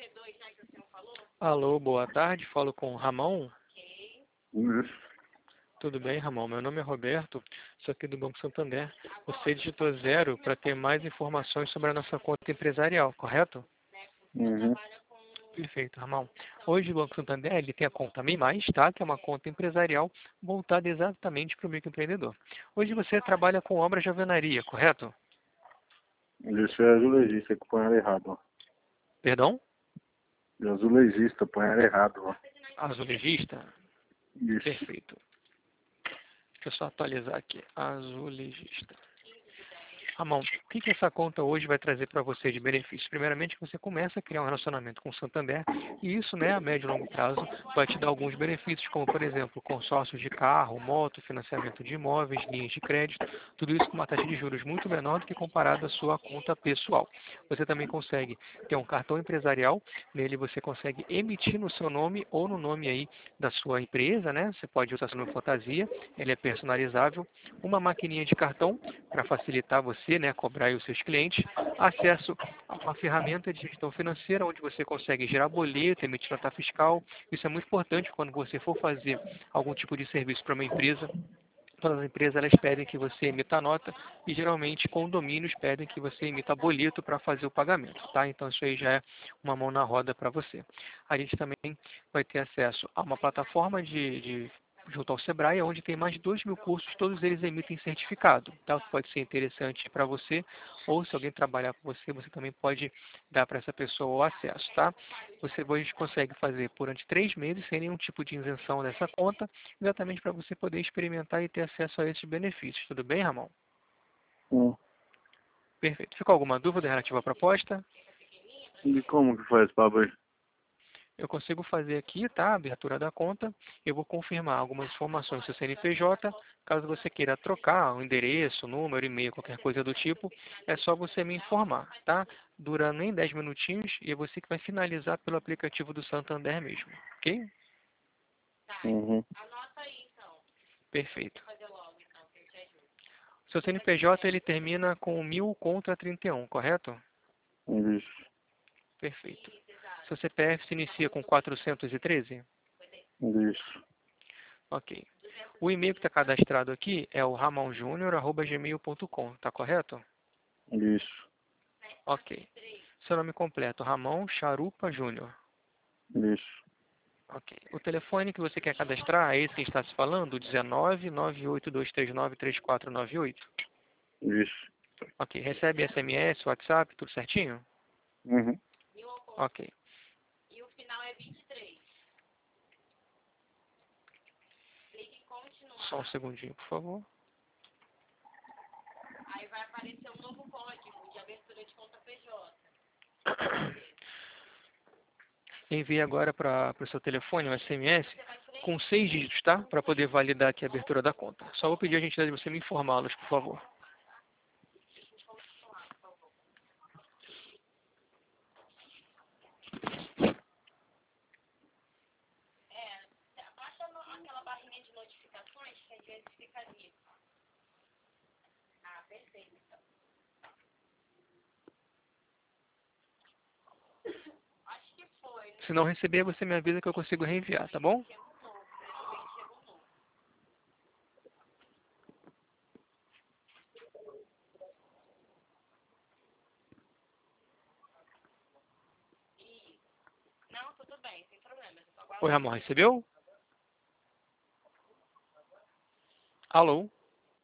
Alô, boa tarde. Falo com o Ramon. Isso. Tudo bem, Ramon? Meu nome é Roberto, sou aqui do Banco Santander. Você digitou 0 para ter mais informações sobre a nossa conta empresarial, correto? Uhum. Perfeito, Ramon. Hoje o Banco Santander ele tem a conta Mi Mais, tá? Que é uma conta empresarial voltada exatamente para o microempreendedor. Hoje você trabalha com obras de alvenaria, correto? Isso é azulejista que põe errado, ó. Perdão? De azulejista, põe errado, ó. Azulejista? Isso. Perfeito. Deixa eu só atualizar aqui. Azulejista. Ramon, o que essa conta hoje vai trazer para você de benefícios? Primeiramente, que você começa a criar um relacionamento com o Santander e isso, né, a médio e longo prazo, vai te dar alguns benefícios, como, por exemplo, consórcios de carro, moto, financiamento de imóveis, linhas de crédito, tudo isso com uma taxa de juros muito menor do que comparado à sua conta pessoal. Você também consegue ter um cartão empresarial, nele você consegue emitir no seu nome ou no nome aí da sua empresa, né? Você pode usar seu nome fantasia, ele é personalizável, uma maquininha de cartão para facilitar você, né, cobrar aí os seus clientes, acesso a uma ferramenta de gestão financeira onde você consegue gerar boleto, emitir nota fiscal. Isso é muito importante quando você for fazer algum tipo de serviço para uma empresa. Todas as empresas elas pedem que você emita nota e geralmente condomínios pedem que você emita boleto para fazer o pagamento, tá? Então isso aí já é uma mão na roda para você. A gente também vai ter acesso a uma plataforma junto ao Sebrae, onde tem mais de 2.000 cursos, todos eles emitem certificado, tá? Pode ser interessante para você, ou se alguém trabalhar com você, você também pode dar para essa pessoa o acesso, tá? Você hoje consegue fazer durante 3 meses sem nenhum tipo de isenção dessa conta, exatamente para você poder experimentar e ter acesso a esses benefícios. Tudo bem, Ramon? Perfeito. Ficou alguma dúvida relativa à proposta? E como que faz pra abrir? Eu consigo fazer aqui, tá? A abertura da conta. Eu vou confirmar algumas informações do seu CNPJ. Caso você queira trocar o endereço, número, e-mail, qualquer coisa do tipo, é só você me informar, tá? Dura nem 10 minutinhos e é você que vai finalizar pelo aplicativo do Santander mesmo, ok? Uhum. Perfeito. Seu CNPJ ele termina com 1000 contra 31, correto? Isso. Perfeito. Seu CPF se inicia com 413? Isso. Ok. O e-mail que está cadastrado aqui é o ramonjunior@gmail.com, tá correto? Isso. Ok. Seu nome completo, Ramon Charupa Júnior. Isso. Ok. O telefone que você quer cadastrar é esse que está se falando, 19 98239 3498? Isso. Ok. Recebe SMS, WhatsApp, tudo certinho? Uhum. Ok. Só um segundinho, por favor. Envie agora para o seu telefone um SMS com 6 dígitos, tá? Para poder validar aqui a abertura da conta. Só vou pedir a gentileza de você me informá-los, por favor. Se não receber, você me avisa que eu consigo reenviar, tá bom? Oi, Ramon, recebeu? Alô?